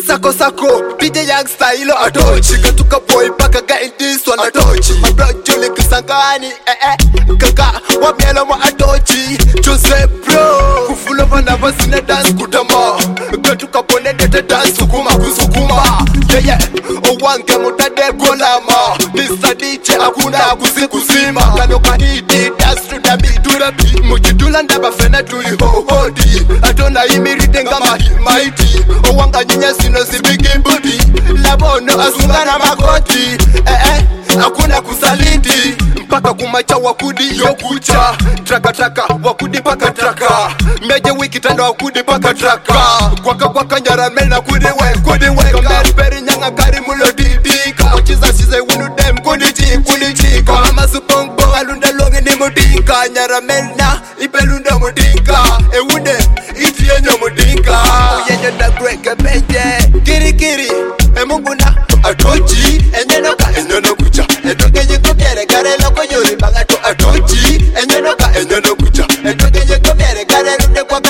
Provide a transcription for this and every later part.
Sako DJ Young Style atochi katuka boy paka ga in this one atochi my bro Jole Kisangani kaka wamela mo atochi Jose bro kufulo bana basina dance kutama katuka bone dete dance sukuma kusukuma yeah owange mutade golama Mr. DJ akuna kusikuzima kano kanidi dance to the beat to the beat mujidula ndaba fena tuli hodi atona imirite ngama mighty owanga nyinya sino zibigi budi labono asungana makoti hakuna kusaliti mpaka kumacha wakudi yokucha traka wakudi paka traka meje wiki tanda wakudi paka traka kwaka nyaramel na kudi we kameri nyanga kari mulo didika uchiza size winu dem kudi chika mama supongbo alunda longe ni mudinka nyaramel na ipelunda mudinka ewude iti yenyo mudinka uyenyo da gweke beje kiri mungu na atochi enyono kucha etokeje kobyere kare loko yori bagato atochi enyono kucha etokeje kobyere kare runde kwa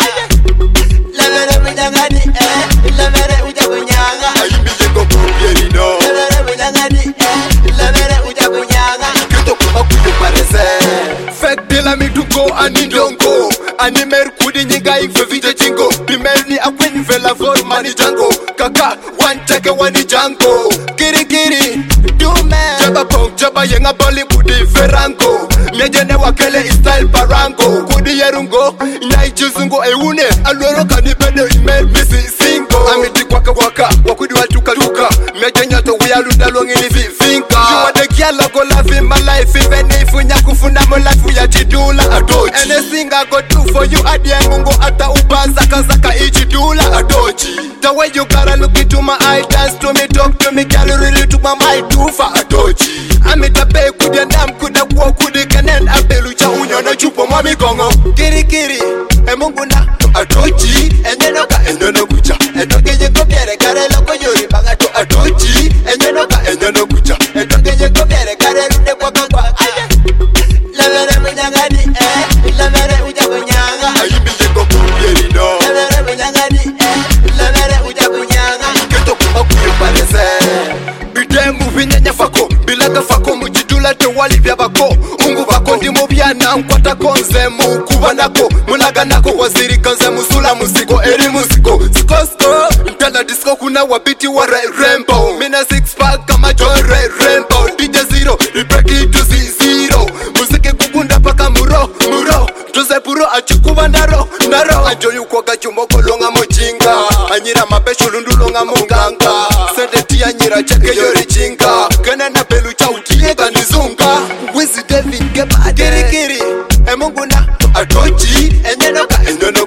lamere mujangani lamere ujakunyanga ayimbiye ko kobyeri no lamere mujangani lamere ujakunyanga kito kuma kuyo parese fek de la mituko anindongo ani merkudi nyinga ife vite jingo bimerni akweni vela for mani jango kaka one take one jango kiri dume jaba yenga Bollywood ferango mejene wakele style parango kudi yerungo nyai chizungo eune alwero kanibene email missing singo amiti kwaka wakudi watuka mejenya to we aluda long in finka you are the girl I go love in my life even if unyakufuna mo life ya chidula atochi anything I go do for you adie mungu ata ubanza kazaka ichidula atochi the way you gotta look into my eye dance to me talk to me girl really to my mind too far atochi amita pe kudia ndam kuda kwa kudi kanen abelucha unyono chupo mwami kongo kiri mungu na atochi enyono kucha etokeje kobyere kare loko yori bagato atochi enyono kucha etokeje kobyere kare runde kwa lamere mujangani lamere ujakunyanga ayimbiye ko kobyeri no lamere mujangani lamere ujakunyanga kito kuma kuyo parese bidemu binyanya fako bilaga fako mujidula te wali byabako ungu bako ndimo byana nkwata konze mu kuba nako mulaga nako waziri kanze musula musiko eri musiko sikosko ntala disco kuna wabiti wa rainbow mina six pack kama joy rainbow DJ Zero break it to zero musike kukunda paka muro tuze puro achikuba naro ajoyu kwa gachumoko longa mojinga anyira mapesho lundulonga munganga sende tia nyira cheke yori chinga kana na pelu cha utie kanizunga wizi David Gebade kiri mungu na atochi enyono